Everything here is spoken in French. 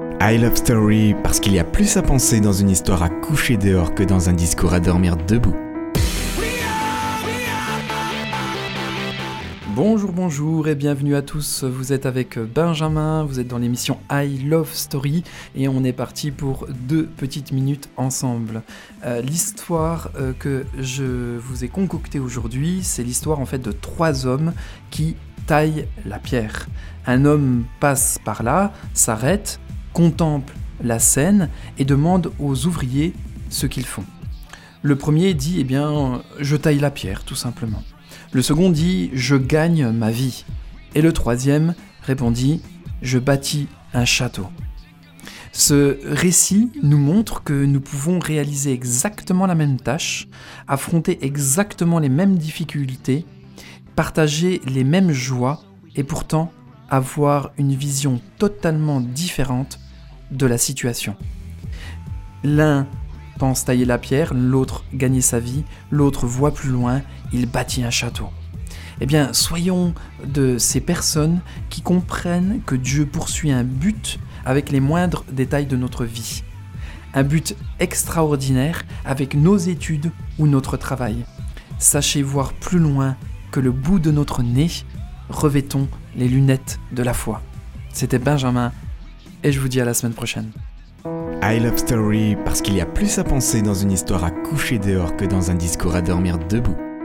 I Love Story parce qu'il y a plus à penser dans une histoire à coucher dehors que dans un discours à dormir debout. Bonjour et bienvenue à tous, vous êtes avec Benjamin, vous êtes dans l'émission I Love Story et on est parti pour 2 petites minutes ensemble. L'histoire que je vous ai concoctée aujourd'hui, c'est l'histoire en fait de 3 hommes qui taillent la pierre. Un homme passe par là, s'arrête, contemple la scène et demande aux ouvriers ce qu'ils font. Le premier dit « je taille la pierre tout simplement ». Le second dit « je gagne ma vie ». Et le troisième répondit « je bâtis un château ». Ce récit nous montre que nous pouvons réaliser exactement la même tâche, affronter exactement les mêmes difficultés, partager les mêmes joies et pourtant avoir une vision totalement différente de la situation. L'un pense tailler la pierre, l'autre gagner sa vie, l'autre voit plus loin, il bâtit un château. Soyons de ces personnes qui comprennent que Dieu poursuit un but avec les moindres détails de notre vie. Un but extraordinaire avec nos études ou notre travail. Sachez voir plus loin que le bout de notre nez, revêtons les lunettes de la foi. C'était Benjamin et je vous dis à la semaine prochaine. I Love Story parce qu'il y a plus à penser dans une histoire à coucher dehors que dans un discours à dormir debout.